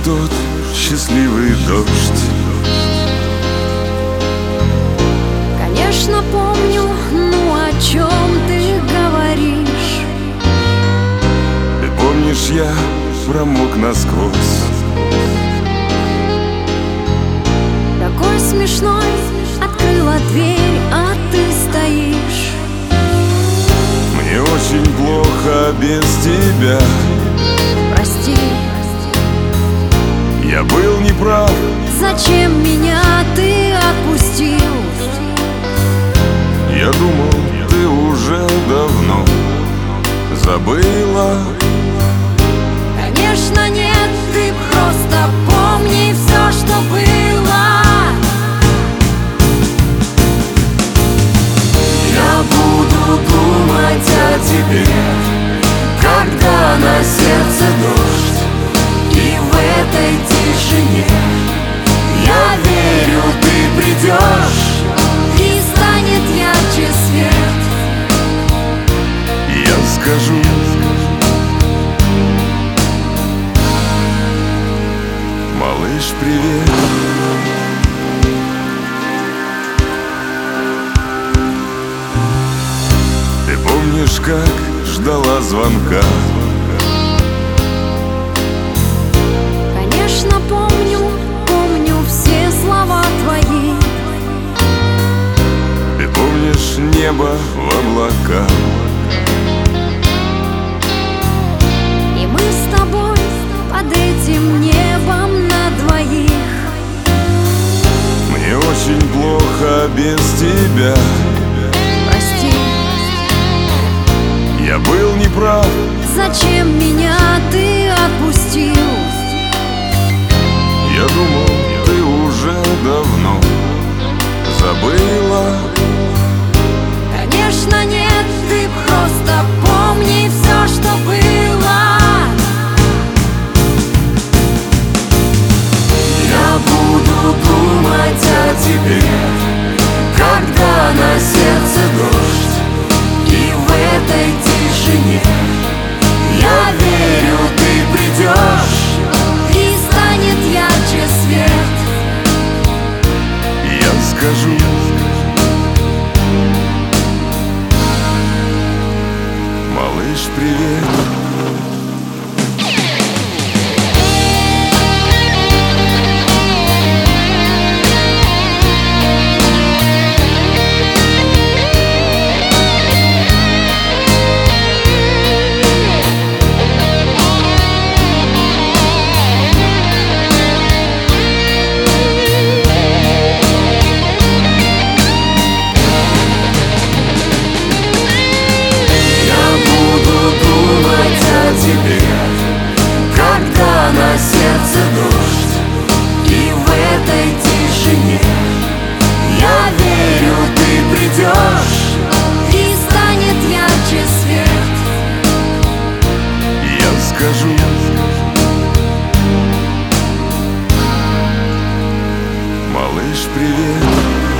тот счастливый дождь. Конечно, помню, ну о чем ты говоришь? Ты помнишь, я промок насквозь. Такой смешной, открыла дверь, а ты стоишь. Мне очень плохо без тебя. Прости, Я был неправ. зачем меня ты отпустил? Я думал, ты уже давно забыла. Конечно, нет, ты просто помни все, что было. Я буду думать о тебе, когда на сердце дождь. И в этой тишине я верю, ты придешь. И станет ярче свет. Я скажу: малыш, привет. Ты помнишь, как ждала звонка? Конечно, помню, помню все слова твои. Ты помнишь небо в облаках? И мы с тобой под этим небом на двоих. Мне очень плохо без тебя. Прости, Я был неправ. зачем меня ты отпустил? Я думал, ты уже давно забыла. Конечно, нет, ты просто помни все, что было. Я буду думать о тебе, когда на сердце дождь. И в этой тишине я верю, ты придешь. И станет ярче свет. Я скажу: малыш, привет. Тебе, когда на сердце дождь. И в этой тишине я верю, ты придешь. И станет ярче свет. Я скажу: малыш, привет.